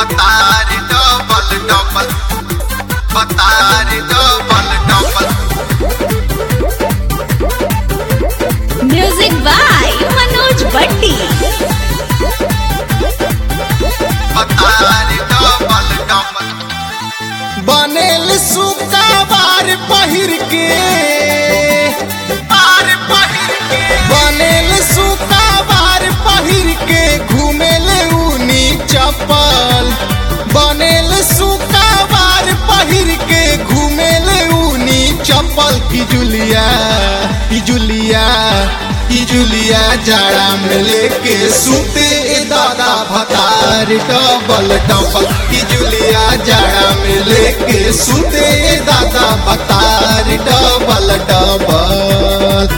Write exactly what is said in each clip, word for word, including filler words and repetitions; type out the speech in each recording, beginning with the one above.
बतारी double double बतारी double double music by Manoj Bhatti. बतारी डबल डबल बनेल सुकाबार पहिर के बार पहिर के बनेल सुकाबार पहिर के घूमेल ऊनी चप्पल बनेल सुकाबार पहिर के घूमेल ऊनी चप्पल की जुलिया की जुलिया की जुलिया जाड़ा में लेके सूते दादा भतार डबल डबल की जुलिया जाड़ा में लेके सूते दादा भतार डबल डबल।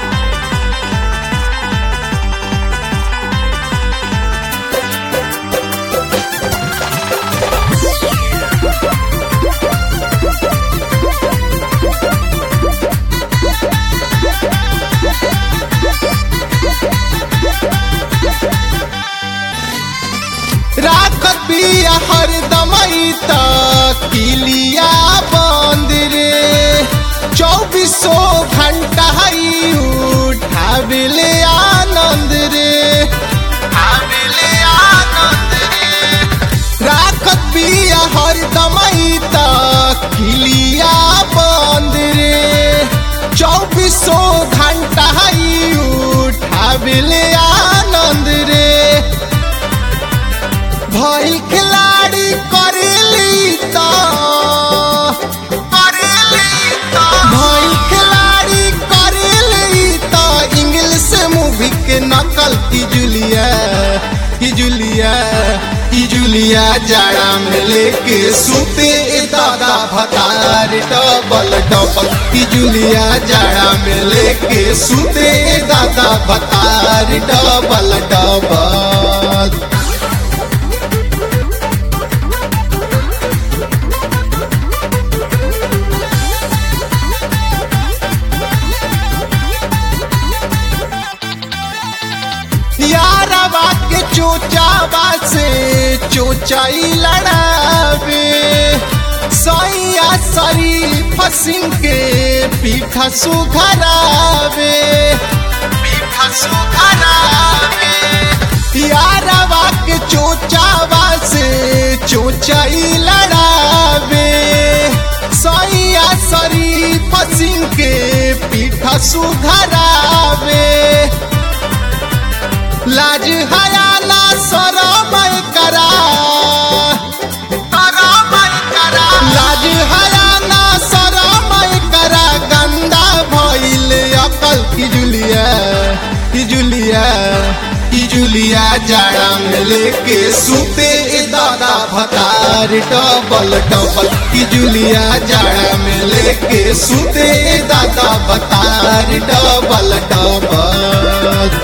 राखत बिया हरदम किलिया बंद रे चौबीसों घंटा ही उठाविले आनंद रे आविले आनंद रे राखत बिया हरदम किलिया बंद रे चौबीसों घंटा ही उठाविले आनंद रे भइल खिलाड़ी करेली तो करेली तो भइल खिलाड़ी करेली तो इंग्लिश मूवी के नकल की जुलिया की जुलिया की जुलिया जाड़ा में लेके सूते दादा भतार डबल डबल की जुलिया जाड़ा में लेके सूते दादा भतार डबल डबल। यारवा के चोचावा से चोचाई लड़ावे सैया शरीफ सिंह के पीठा सुघरावे पीठा सुखरावे यारवा के चोचावा से चोचाई लड़ावे सैया शरीफ सिंह के पीठा सुघरावे लाज हयाला शरम करा करम करा लाज हयाला शरम करा गंदा भइल अकल की जुलिया की जुलिया की जुलिया जाड़ा में लेके सूते दादा भतार डबल डबल की जुलिया जाड़ा में लेके सूते दादा भतार डबल डबल।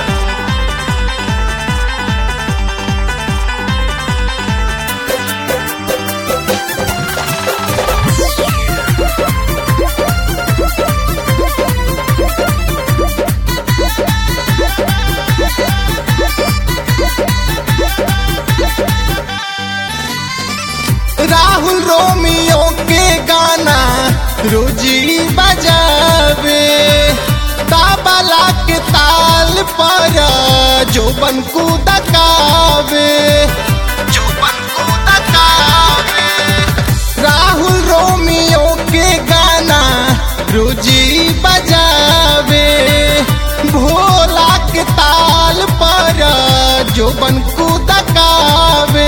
राहुल रोमियो के गाना रोजी बजावे ताबला के ताल पर जोबन को दकावे चौपन को दकावे राहुल रोमियो के गाना रोजी बजावे भोला के ताल पर जोबन को दकावे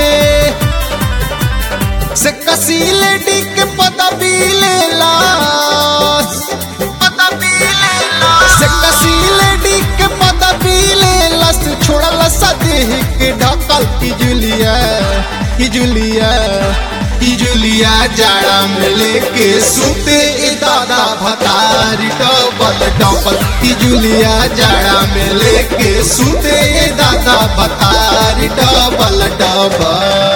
से कसील डिक पदवी ले लास पदवी ले लो से कसील डिक पदवी ले लस छोड़ल सदेह के ढकल की जुलिया की जुलिया की जुलिया जाड़ा में लेके सूते दादा भतार डबल डबल की जुलिया जाड़ा में लेके सूते दादा भतार डबल डबल।